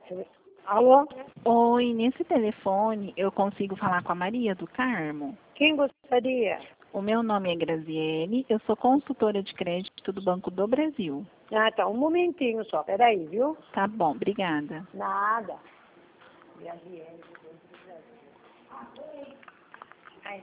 Alô? Oi, nesse telefone eu consigo falar com a Maria do Carmo? Quem gostaria? O meu nome é Graziele, eu sou consultora de crédito do Banco do Brasil. Ah, tá. Um momentinho só. Peraí, viu? Tá bom, obrigada. Nada. Ai.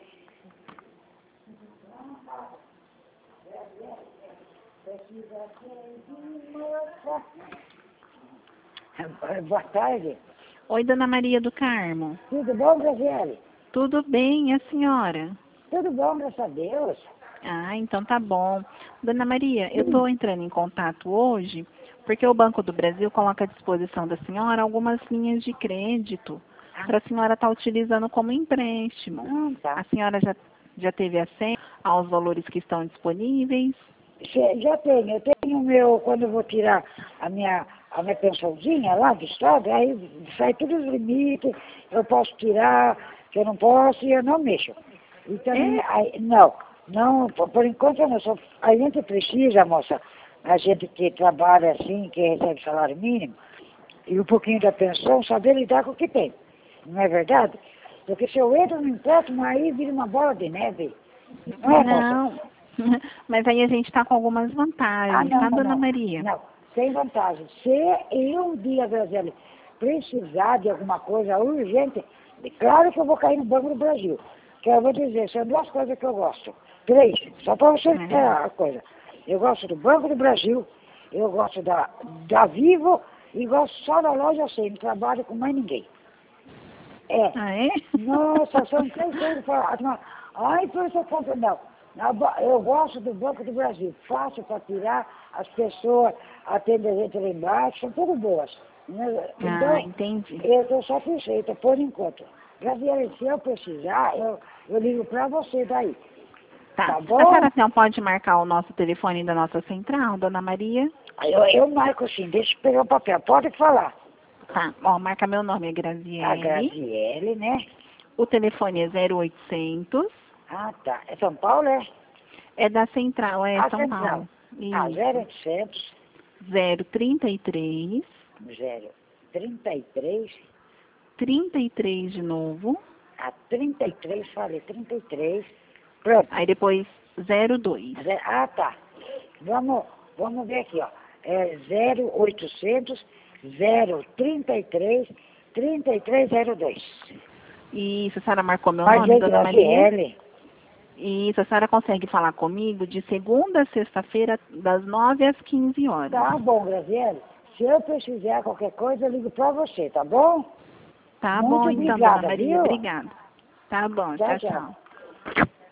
Boa tarde. Oi, dona Maria do Carmo. Tudo bom, Graziele? Tudo bem, e a senhora? Tudo bom, graças a Deus. Ah, então tá bom. Dona Maria, eu estou entrando em contato hoje porque o Banco do Brasil coloca à disposição da senhora algumas linhas de crédito para a senhora estar utilizando como empréstimo. Tá. A senhora já teve acesso aos valores que estão disponíveis? Já tenho. Eu tenho o meu, quando eu vou tirar a minha pensãozinha lá do Estado, aí sai todos os limites, eu posso tirar, que eu não posso e eu não mexo. E também, aí, não, por enquanto eu não sou. A gente precisa, moça, a gente que trabalha assim, que recebe salário mínimo, e um pouquinho da pensão, saber lidar com o que tem. Não é verdade? Porque se eu entro no empréstimo, aí vira uma bola de neve. Não é, moça? Não, mas aí a gente está com algumas vantagens, tá, dona Maria? Não, sem vantagem. Se eu um dia, Graziele, precisar de alguma coisa urgente, claro que eu vou cair no Banco do Brasil. Que eu vou dizer, são duas coisas que eu gosto. Três, só para você ter a coisa. Eu gosto do Banco do Brasil, eu gosto da Vivo e gosto só da loja assim, não trabalho com mais ninguém. Ah, é? Nossa, são três coisas para... Ai, por isso eu compro, não. Eu gosto do Banco do Brasil, fácil para tirar, as pessoas atendem a gente lá embaixo, são tudo boas. Então, entendi. eu estou satisfeita, por enquanto. Graziele, se eu precisar, eu ligo para você daí. Tá bom? A senhora não pode marcar o nosso telefone da nossa central, dona Maria? Eu marco sim, deixa eu pegar o papel, pode falar. Tá, ó, marca meu nome, é Graziele. A Graziele, né? O telefone é 0800. Ah, tá. É São Paulo, é? É da central, é São Central. Paulo. Ah, Isso. 0800 033 033 33 de novo. 33, falei, 33. Pronto. Aí depois 02. Ah, tá. Vamos ver aqui, ó. É 0800 033 3302. Isso, a senhora marcou meu nome, dona Maria? Isso, a senhora consegue falar comigo de segunda a sexta-feira, das 9 às 15 horas. Tá bom, Graziele. Se eu precisar de qualquer coisa, eu ligo pra você, tá bom? Tá Muito bom, então, obrigada, dona Maria, viu? obrigada. Tá bom, tchau, tchau.